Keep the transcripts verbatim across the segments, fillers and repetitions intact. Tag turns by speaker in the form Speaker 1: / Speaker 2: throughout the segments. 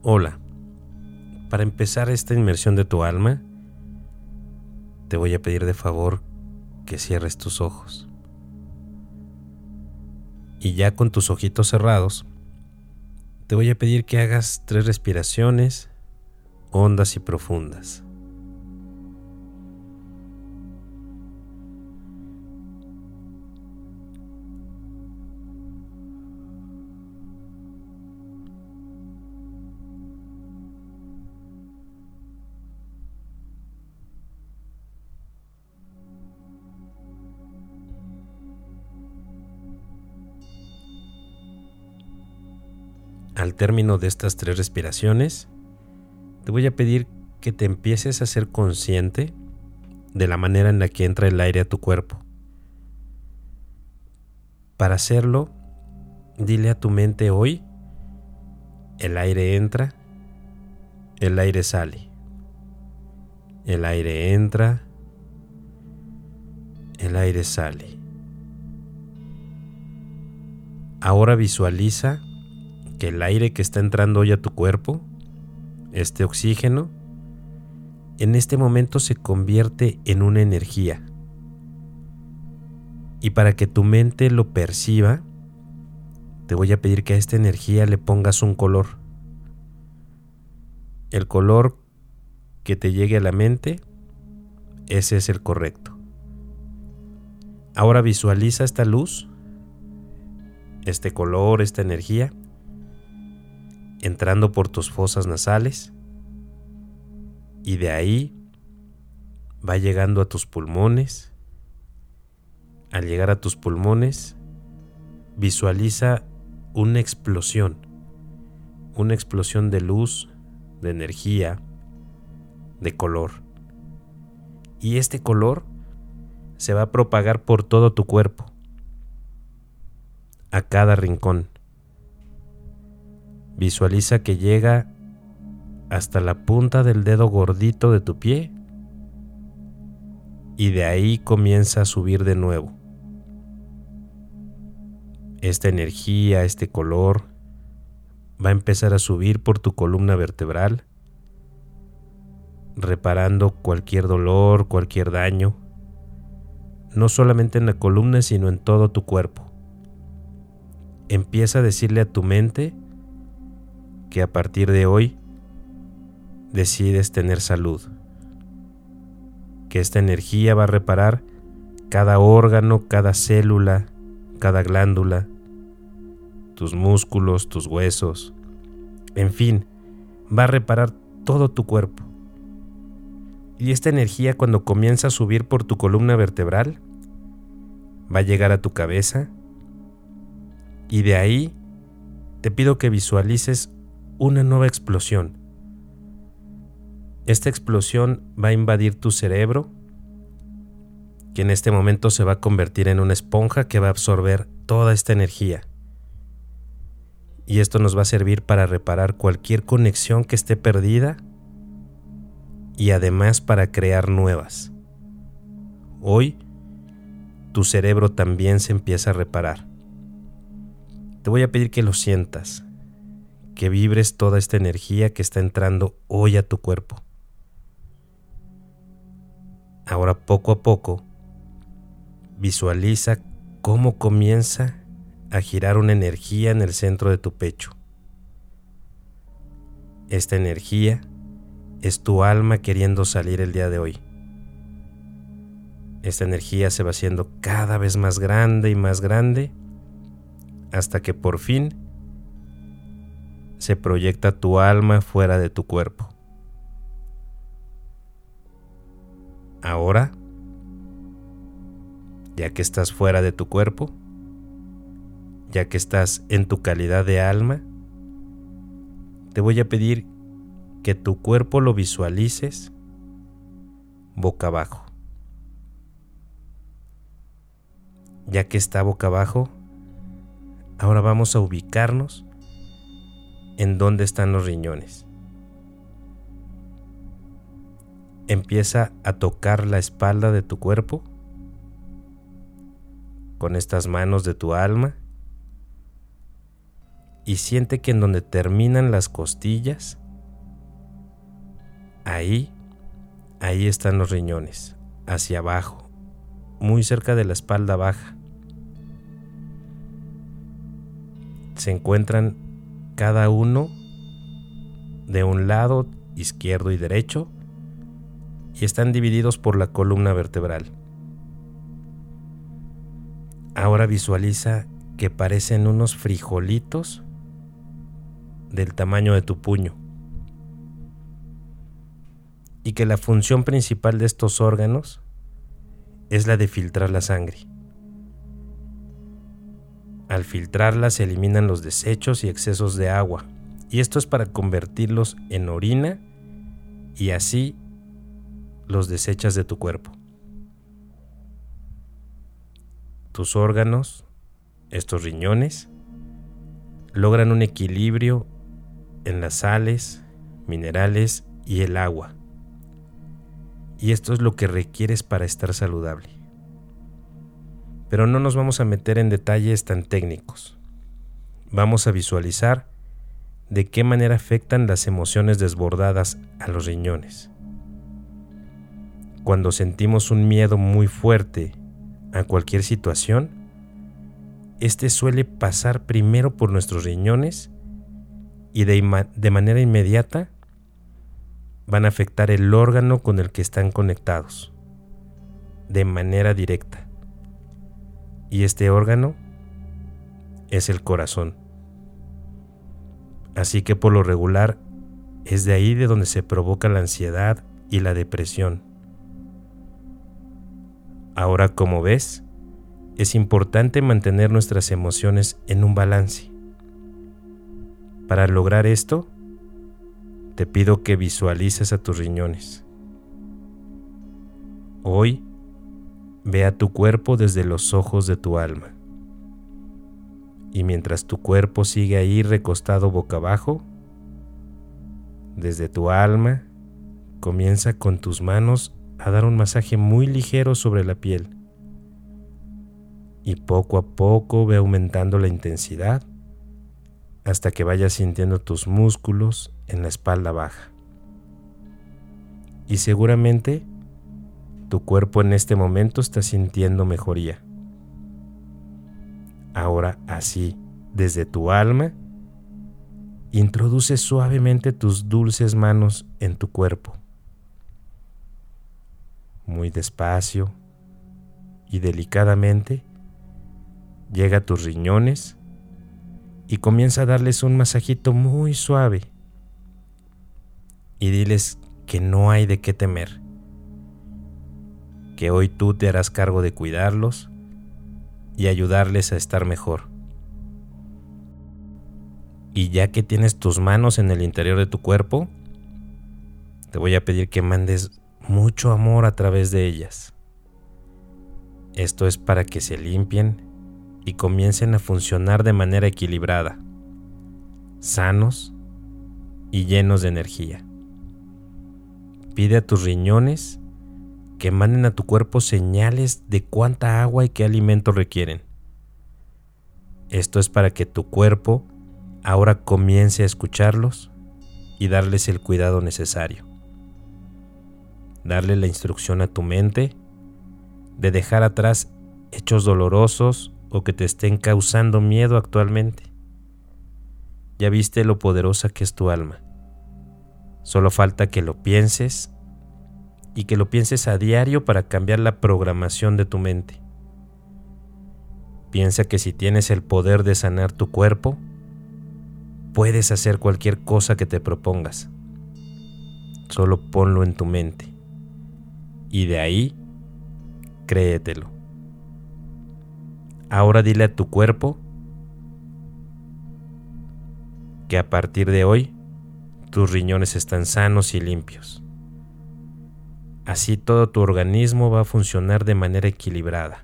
Speaker 1: Hola, para empezar esta inmersión de tu alma, te voy a pedir de favor que cierres tus ojos. Y ya con tus ojitos cerrados, te voy a pedir que hagas tres respiraciones hondas y profundas. Al término de estas tres respiraciones, te voy a pedir que te empieces a ser consciente de la manera en la que entra el aire a tu cuerpo. Para hacerlo, dile a tu mente hoy: el aire entra, el aire sale. El aire entra, el aire sale. Ahora visualiza que el aire que está entrando hoy a tu cuerpo, este oxígeno, en este momento se convierte en una energía. Y para que tu mente lo perciba, te voy a pedir que a esta energía le pongas un color. El color que te llegue a la mente, ese es el correcto. Ahora visualiza esta luz, este color, esta energía, entrando por tus fosas nasales, y de ahí va llegando a tus pulmones. Al llegar a tus pulmones, visualiza una explosión, una explosión de luz, de energía, de color. Y este color se va a propagar por todo tu cuerpo, a cada rincón. Visualiza que llega hasta la punta del dedo gordito de tu pie y de ahí comienza a subir de nuevo. Esta energía, este color, va a empezar a subir por tu columna vertebral, reparando cualquier dolor, cualquier daño, no solamente en la columna, sino en todo tu cuerpo. Empieza a decirle a tu mente que a partir de hoy decides tener salud, que esta energía va a reparar cada órgano, cada célula, cada glándula, tus músculos, tus huesos, en fin, va a reparar todo tu cuerpo. Y esta energía, cuando comienza a subir por tu columna vertebral, va a llegar a tu cabeza, y de ahí te pido que visualices una nueva explosión. Esta explosión va a invadir tu cerebro, que en este momento se va a convertir en una esponja que va a absorber toda esta energía. Y esto nos va a servir para reparar cualquier conexión que esté perdida y además para crear nuevas. Hoy, tu cerebro también se empieza a reparar. Te voy a pedir que lo sientas, que vibres toda esta energía que está entrando hoy a tu cuerpo. Ahora, poco a poco, visualiza cómo comienza a girar una energía en el centro de tu pecho. Esta energía es tu alma queriendo salir el día de hoy. Esta energía se va haciendo cada vez más grande y más grande, hasta que por fin se proyecta tu alma fuera de tu cuerpo. Ahora, ya que estás fuera de tu cuerpo, ya que estás en tu calidad de alma, te voy a pedir que tu cuerpo lo visualices boca abajo. Ya que está boca abajo, ahora vamos a ubicarnos en dónde están los riñones. Empieza a tocar la espalda de tu cuerpo con estas manos de tu alma y siente que en donde terminan las costillas, ahí, ahí están los riñones, hacia abajo, muy cerca de la espalda baja. Se encuentran cada uno de un lado izquierdo y derecho y están divididos por la columna vertebral. Ahora visualiza que parecen unos frijolitos del tamaño de tu puño y que la función principal de estos órganos es la de filtrar la sangre. Al filtrarla se eliminan los desechos y excesos de agua, y esto es para convertirlos en orina y así los desechas de tu cuerpo. Tus órganos, estos riñones, logran un equilibrio en las sales, minerales y el agua. Y esto es lo que requieres para estar saludable. Pero no nos vamos a meter en detalles tan técnicos. Vamos a visualizar de qué manera afectan las emociones desbordadas a los riñones. Cuando sentimos un miedo muy fuerte a cualquier situación, este suele pasar primero por nuestros riñones y de, ima- de manera inmediata van a afectar el órgano con el que están conectados, de manera directa. Y este órgano es el corazón. Así que por lo regular es de ahí de donde se provoca la ansiedad y la depresión. Ahora, como ves, es importante mantener nuestras emociones en un balance. Para lograr esto, te pido que visualices a tus riñones. Hoy, ve a tu cuerpo desde los ojos de tu alma. Y mientras tu cuerpo sigue ahí recostado boca abajo, desde tu alma, comienza con tus manos a dar un masaje muy ligero sobre la piel. Y poco a poco ve aumentando la intensidad hasta que vayas sintiendo tus músculos en la espalda baja. Y seguramente tu cuerpo en este momento está sintiendo mejoría. Ahora así, desde tu alma, introduce suavemente tus dulces manos en tu cuerpo. Muy despacio y delicadamente llega a tus riñones y comienza a darles un masajito muy suave y diles que no hay de qué temer, que hoy tú te harás cargo de cuidarlos y ayudarles a estar mejor. Y ya que tienes tus manos en el interior de tu cuerpo, te voy a pedir que mandes mucho amor a través de ellas. Esto es para que se limpien y comiencen a funcionar de manera equilibrada, sanos y llenos de energía. Pide a tus riñones que manden a tu cuerpo señales de cuánta agua y qué alimento requieren. Esto es para que tu cuerpo ahora comience a escucharlos y darles el cuidado necesario. Darle la instrucción a tu mente de dejar atrás hechos dolorosos o que te estén causando miedo actualmente. Ya viste lo poderosa que es tu alma. Solo falta que lo pienses y que lo pienses a diario para cambiar la programación de tu mente. Piensa que si tienes el poder de sanar tu cuerpo, puedes hacer cualquier cosa que te propongas. Solo ponlo en tu mente. Y de ahí, créetelo. Ahora dile a tu cuerpo que a partir de hoy tus riñones están sanos y limpios. Así todo tu organismo va a funcionar de manera equilibrada.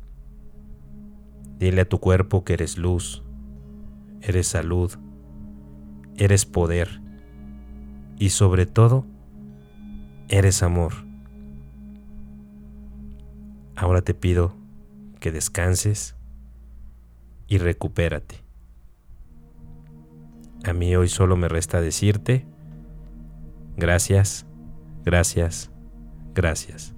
Speaker 1: Dile a tu cuerpo que eres luz, eres salud, eres poder y sobre todo, eres amor. Ahora te pido que descanses y recupérate. A mí hoy solo me resta decirte gracias, gracias, gracias.